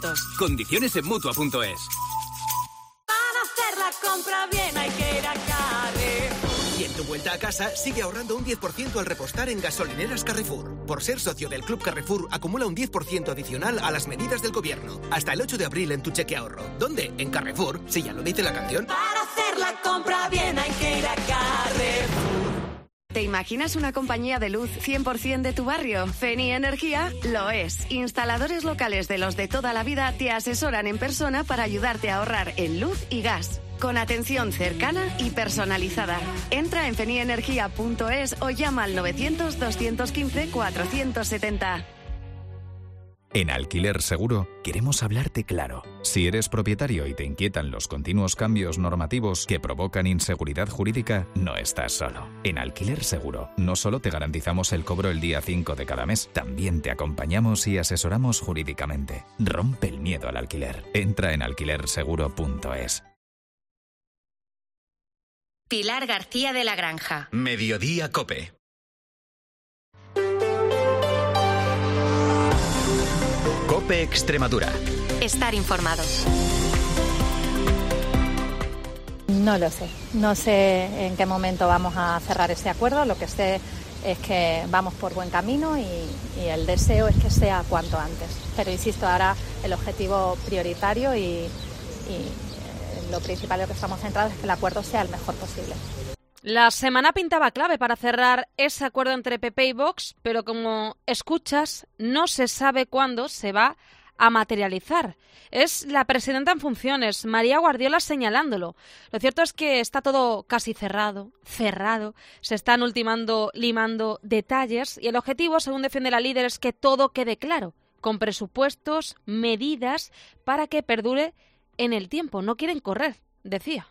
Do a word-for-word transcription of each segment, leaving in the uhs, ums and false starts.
Condiciones en Mutua punto es. Para hacer la compra bien hay que ir a Carrefour. Y en tu vuelta a casa, sigue ahorrando un diez por ciento al repostar en gasolineras Carrefour. Por ser socio del Club Carrefour, acumula un diez por ciento adicional a las medidas del gobierno. Hasta el ocho de abril en tu cheque ahorro. ¿Dónde? En Carrefour, si ya lo dice la canción. Para hacer la compra bien hay que ir a Carrefour. ¿Te imaginas una compañía de luz cien por ciento de tu barrio? Feni Energía lo es. Instaladores locales de los de toda la vida te asesoran en persona para ayudarte a ahorrar en luz y gas. Con atención cercana y personalizada. Entra en feni energía punto es o llama al novecientos, doscientos quince, cuatrocientos setenta. En Alquiler Seguro queremos hablarte claro. Si eres propietario y te inquietan los continuos cambios normativos que provocan inseguridad jurídica, no estás solo. En Alquiler Seguro no solo te garantizamos el cobro el día cinco de cada mes, también te acompañamos y asesoramos jurídicamente. Rompe el miedo al alquiler. Entra en alquiler seguro punto es. Pilar García de la Granja. Mediodía Cope. Cope Extremadura. Estar informado. No lo sé. No sé en qué momento vamos a cerrar ese acuerdo. Lo que sé es que vamos por buen camino y, y el deseo es que sea cuanto antes. Pero insisto, ahora el objetivo prioritario y, y lo principal en lo que estamos centrados es que el acuerdo sea el mejor posible. La semana pintaba clave para cerrar ese acuerdo entre P P y Vox, pero como escuchas, no se sabe cuándo se va a materializar. Es la presidenta en funciones, María Guardiola, señalándolo. Lo cierto es que está todo casi cerrado, cerrado. Se están ultimando, limando detalles y el objetivo, según defiende la líder, es que todo quede claro, con presupuestos, medidas, para que perdure en el tiempo. No quieren correr, decía.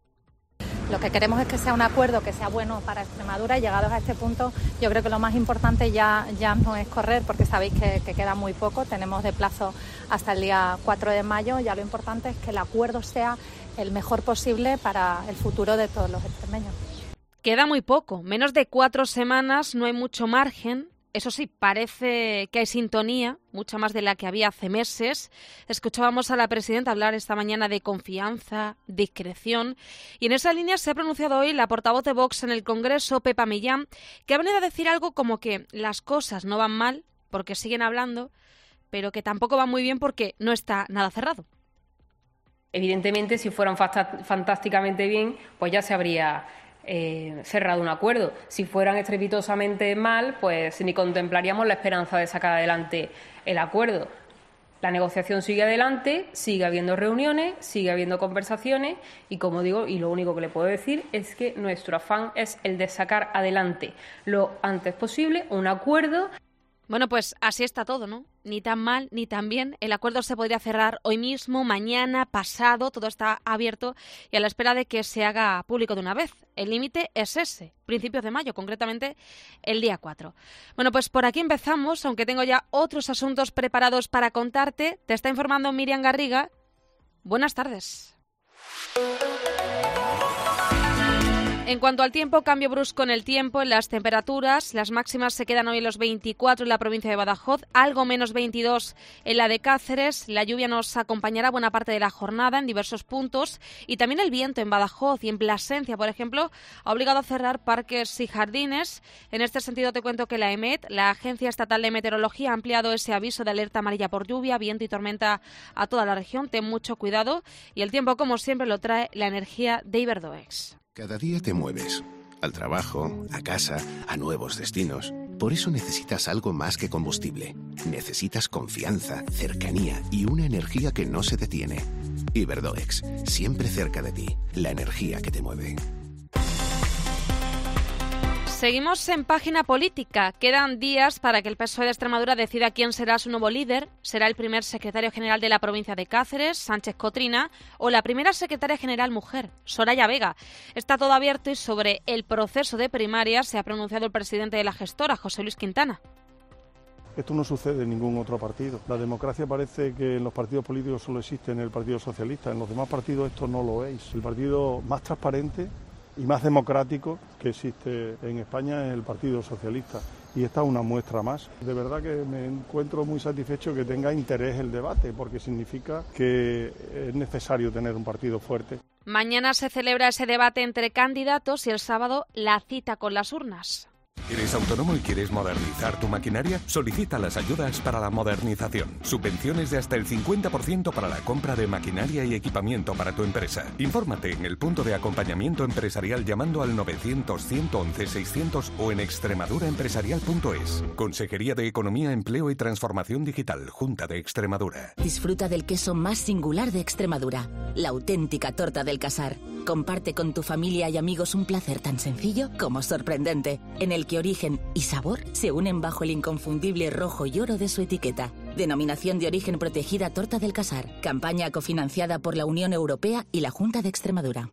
Lo que queremos es que sea un acuerdo que sea bueno para Extremadura y llegados a este punto yo creo que lo más importante ya, ya no es correr porque sabéis que, que queda muy poco, tenemos de plazo hasta el día cuatro de mayo, ya lo importante es que el acuerdo sea el mejor posible para el futuro de todos los extremeños. Queda muy poco, menos de cuatro semanas, no hay mucho margen. Eso sí, parece que hay sintonía, mucha más de la que había hace meses. Escuchábamos a la presidenta hablar esta mañana de confianza, discreción, y en esa línea se ha pronunciado hoy la portavoz de Vox en el Congreso, Pepa Millán, que ha venido a decir algo como que las cosas no van mal porque siguen hablando, pero que tampoco van muy bien porque no está nada cerrado. Evidentemente, si fueran fantásticamente bien, pues ya se habría Eh, cerrado un acuerdo. Si fueran estrepitosamente mal, pues ni contemplaríamos la esperanza de sacar adelante el acuerdo. La negociación sigue adelante, sigue habiendo reuniones, sigue habiendo conversaciones y, como digo, y lo único que le puedo decir es que nuestro afán es el de sacar adelante lo antes posible un acuerdo. Bueno, pues así está todo, ¿no? Ni tan mal ni tan bien. El acuerdo se podría cerrar hoy mismo, mañana, pasado, todo está abierto y a la espera de que se haga público de una vez. El límite es ese, principios de mayo, concretamente el día cuatro. Bueno, pues por aquí empezamos, aunque tengo ya otros asuntos preparados para contarte. Te está informando Miriam Garriga. Buenas tardes. En cuanto al tiempo, cambio brusco en el tiempo, en las temperaturas. Las máximas se quedan hoy en los veinticuatro en la provincia de Badajoz, algo menos veintidós en la de Cáceres. La lluvia nos acompañará buena parte de la jornada en diversos puntos y también el viento en Badajoz y en Plasencia, por ejemplo, ha obligado a cerrar parques y jardines. En este sentido te cuento que la EMET, la Agencia Estatal de Meteorología, ha ampliado ese aviso de alerta amarilla por lluvia, viento y tormenta a toda la región. Ten mucho cuidado y el tiempo, como siempre, lo trae la energía de Iberdoex. Cada día te mueves, al trabajo, a casa, a nuevos destinos. Por eso necesitas algo más que combustible. Necesitas confianza, cercanía y una energía que no se detiene. Iberdoex, siempre cerca de ti, la energía que te mueve. Seguimos en página política. Quedan días para que el P S O E de Extremadura decida quién será su nuevo líder. ¿Será el primer secretario general de la provincia de Cáceres, Sánchez Cotrina, o la primera secretaria general mujer, Soraya Vega? Está todo abierto y sobre el proceso de primarias se ha pronunciado el presidente de la gestora, José Luis Quintana. Esto no sucede en ningún otro partido. La democracia parece que en los partidos políticos solo existe en el Partido Socialista. En los demás partidos esto no lo es. El partido más transparente y más democrático que existe en España es el Partido Socialista. y esta es una muestra más. De verdad que me encuentro muy satisfecho que tenga interés el debate, porque significa que es necesario tener un partido fuerte. Mañana se celebra ese debate entre candidatos y el sábado la cita con las urnas. ¿Eres autónomo y quieres modernizar tu maquinaria? Solicita las ayudas para la modernización. Subvenciones de hasta el cincuenta por ciento para la compra de maquinaria y equipamiento para tu empresa. Infórmate en el punto de acompañamiento empresarial llamando al novecientos, ciento once, seiscientos o en extremadura empresarial punto es. Consejería de Economía, Empleo y Transformación Digital, Junta de Extremadura. Disfruta del queso más singular de Extremadura, la auténtica torta del Casar. Comparte con tu familia y amigos un placer tan sencillo como sorprendente, en el que origen y sabor se unen bajo el inconfundible rojo y oro de su etiqueta. Denominación de origen protegida Torta del Casar. Campaña cofinanciada por la Unión Europea y la Junta de Extremadura.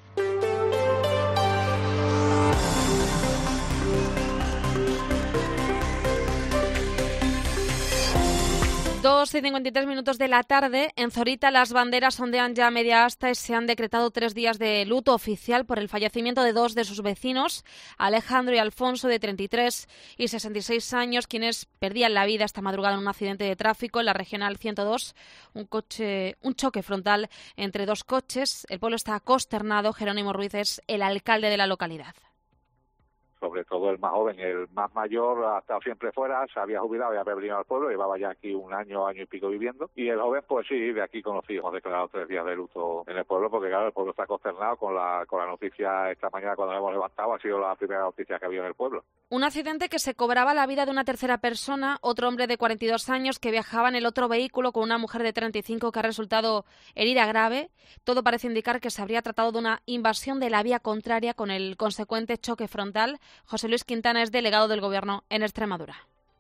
dos y cincuenta y tres minutos de la tarde. En Zorita las banderas ondean ya a media asta y se han decretado tres días de luto oficial por el fallecimiento de dos de sus vecinos, Alejandro y Alfonso, de treinta y tres y sesenta y seis años, quienes perdían la vida esta madrugada en un accidente de tráfico en la Regional ciento dos, un coche, un choque frontal entre dos coches. El pueblo está consternado. Jerónimo Ruiz es el alcalde de la localidad. Sobre todo el más joven, el más mayor ha estado siempre fuera, se había jubilado y había venido al pueblo, llevaba ya aquí un año, año y pico viviendo, y el joven pues sí, de aquí conocí, hemos declarado tres días de luto en el pueblo, porque claro, el pueblo está consternado con la con la noticia esta mañana cuando nos hemos levantado, ha sido la primera noticia que había en el pueblo. Un accidente que se cobraba la vida de una tercera persona, otro hombre de cuarenta y dos años que viajaba en el otro vehículo con una mujer de treinta y cinco que ha resultado herida grave. Todo parece indicar que se habría tratado de una invasión de la vía contraria con el consecuente choque frontal. José Luis Quintana es delegado del Gobierno en Extremadura.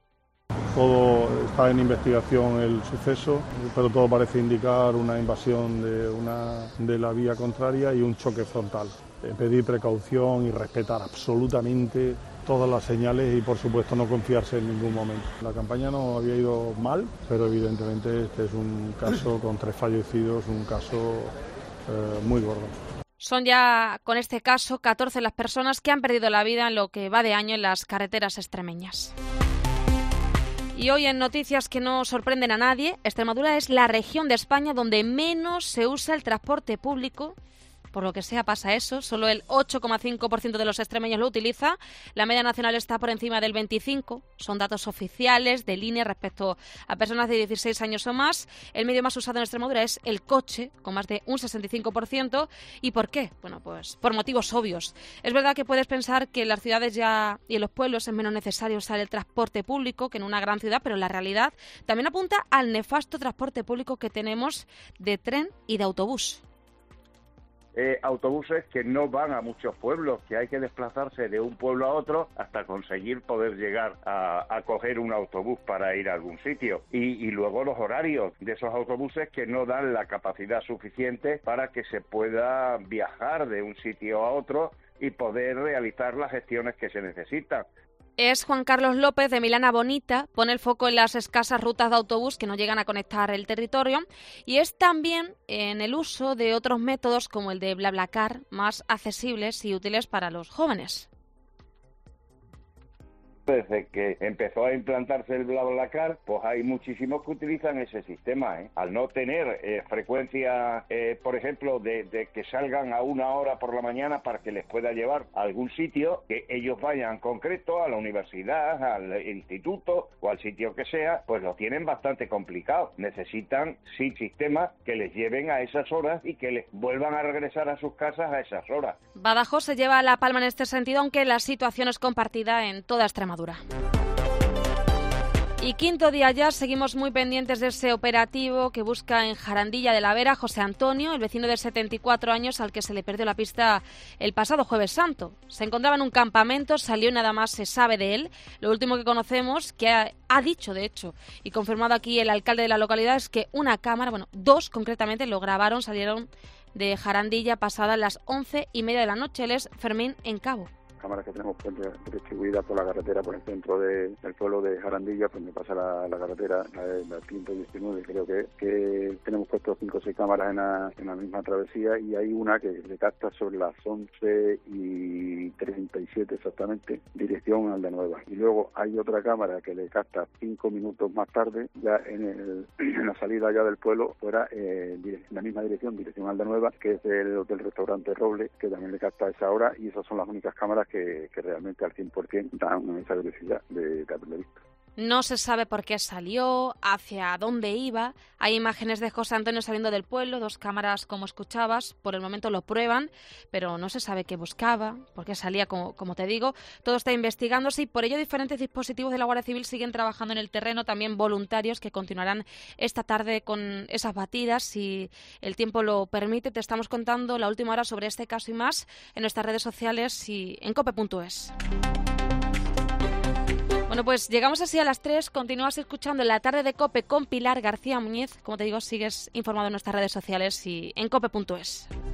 Todo está en investigación el suceso, pero todo parece indicar una invasión de, una, de la vía contraria y un choque frontal. Eh, pedir precaución y respetar absolutamente todas las señales y, por supuesto, no confiarse en ningún momento. La campaña no había ido mal, pero evidentemente este es un caso con tres fallecidos, un caso eh, muy gordo. Son ya, con este caso, catorce las personas que han perdido la vida en lo que va de año en las carreteras extremeñas. Y hoy en noticias que no sorprenden a nadie, Extremadura es la región de España donde menos se usa el transporte público. Por lo que sea pasa eso, solo el ocho coma cinco por ciento de los extremeños lo utiliza. La media nacional está por encima del veinticinco por ciento. Son datos oficiales de línea respecto a personas de dieciséis años o más. El medio más usado en Extremadura es el coche, con más de un sesenta y cinco por ciento. ¿Y por qué? Bueno, pues por motivos obvios. Es verdad que puedes pensar que en las ciudades ya y en los pueblos es menos necesario usar el transporte público que en una gran ciudad, pero la realidad también apunta al nefasto transporte público que tenemos de tren y de autobús. Eh, autobuses que no van a muchos pueblos, que hay que desplazarse de un pueblo a otro hasta conseguir poder llegar a, a coger un autobús para ir a algún sitio. Y, y luego los horarios de esos autobuses que no dan la capacidad suficiente para que se pueda viajar de un sitio a otro y poder realizar las gestiones que se necesitan. Es Juan Carlos López de Milana Bonita, pone el foco en las escasas rutas de autobús que no llegan a conectar el territorio y es también en el uso de otros métodos como el de BlaBlaCar, más accesibles y útiles para los jóvenes. Desde que empezó a implantarse el BlaBlaCar, pues hay muchísimos que utilizan ese sistema, ¿eh? Al no tener eh, frecuencia, eh, por ejemplo, de, de que salgan a una hora por la mañana para que les pueda llevar a algún sitio, que ellos vayan en concreto a la universidad, al instituto o al sitio que sea, pues lo tienen bastante complicado. Necesitan, sí, sistemas que les lleven a esas horas y que les vuelvan a regresar a sus casas a esas horas. Badajoz se lleva la palma en este sentido, aunque la situación es compartida en toda Extremadura. Y quinto día ya, seguimos muy pendientes de ese operativo que busca en Jarandilla de la Vera José Antonio, el vecino de setenta y cuatro años al que se le perdió la pista el pasado Jueves Santo. Se encontraba en un campamento, salió y nada más se sabe de él. Lo último que conocemos, que ha, ha dicho de hecho y confirmado aquí el alcalde de la localidad, es que una cámara, bueno, dos concretamente, lo grabaron, salieron de Jarandilla pasadas las once y media de la noche. Él es Fermín Encabo. Cámaras que tenemos pues, distribuidas por la carretera, por el centro de, del pueblo de Jarandilla, pues me pasa la, la carretera, la, la ciento diecinueve, creo que, que tenemos hemos puesto cinco o seis cámaras en la, en la misma travesía y hay una que le capta sobre las once y treinta y siete exactamente, dirección Aldenueva. Y luego hay otra cámara que le capta cinco minutos más tarde, ya en, el, en la salida ya del pueblo, fuera eh, en la misma dirección, dirección Aldenueva, que es el hotel restaurante Roble, que también le capta a esa hora, y esas son las únicas cámaras que, que realmente al cien por ciento dan esa velocidad de, de haberlo visto. No se sabe por qué salió, hacia dónde iba. Hay imágenes de José Antonio saliendo del pueblo, dos cámaras como escuchabas, por el momento lo prueban, pero no se sabe qué buscaba, por qué salía, como, como te digo. Todo está investigándose y por ello diferentes dispositivos de la Guardia Civil siguen trabajando en el terreno, también voluntarios que continuarán esta tarde con esas batidas. Si el tiempo lo permite, te estamos contando la última hora sobre este caso y más en nuestras redes sociales y en cope punto es. Bueno, pues llegamos así a las tres. Continúas escuchando La Tarde de COPE con Pilar García Muñiz. Como te digo, sigues informado en nuestras redes sociales y en cope punto es.